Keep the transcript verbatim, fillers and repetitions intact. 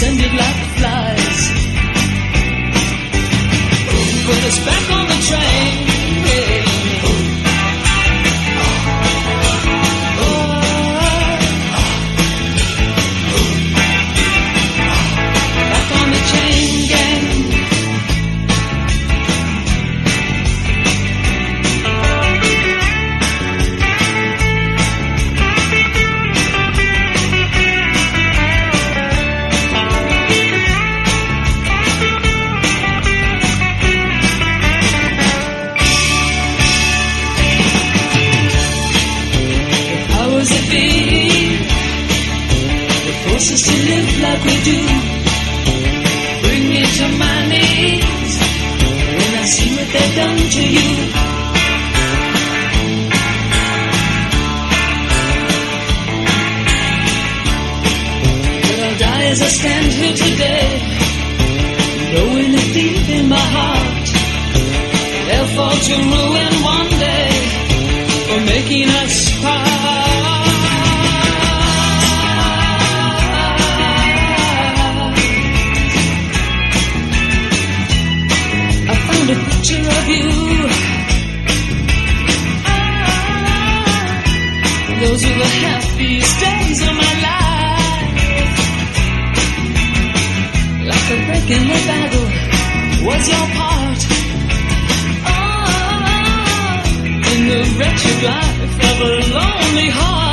descended like flies. Put us back on the train. Yeah. Us to live like we do, bring me to my knees when I see what they've done to you. But I'll die as I stand here today, knowing it deep in my heart they'll fall to ruin one day for making us part. A picture of you. Ah, those were the happiest days of my life. Like a break in the battle was your part. Ah, in the wretched life of a lonely heart.